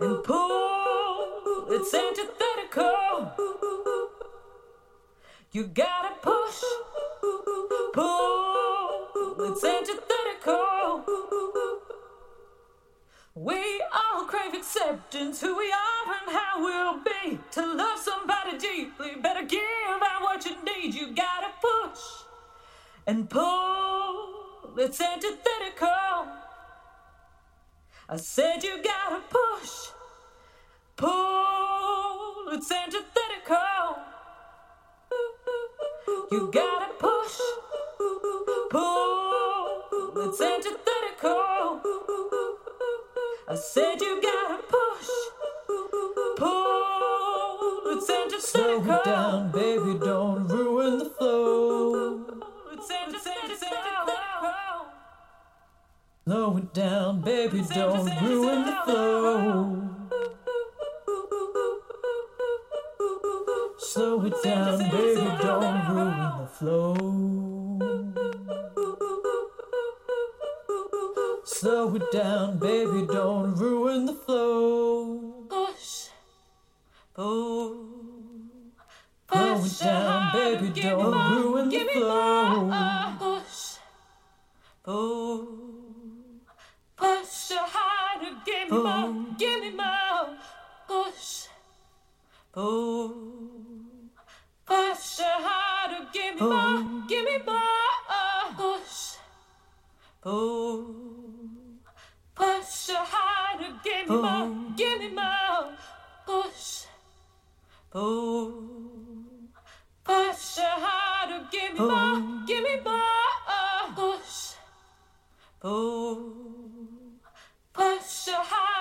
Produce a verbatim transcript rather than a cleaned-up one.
and pull, it's antithetical. You gotta push, pull, it's antithetical. We all crave acceptance, who we are and how we'll be. To love somebody deeply, better give out what you need. You gotta push and pull, it's antithetical. I said you gotta push, pull, it's antithetical. You gotta push, pull, it's antithetical. I said you gotta push, pull, it's antithetical. Slow it down, baby, don't ruin the flow. It's antithetical. Slow it down, baby, don't ruin the flow. Slow it down, baby, don't ruin the flow. Slow it down, baby, don't ruin the flow. Push, pull, Slow it down, baby, don't ruin the flow. push, pull, push your harder, give me more, give me more. Push, pull, push your harder, give me more, give me more. Push, pull, push your harder, give me more, give me more. Push, pull, push your harder, give me more, give me more. Push, pull, push your harder.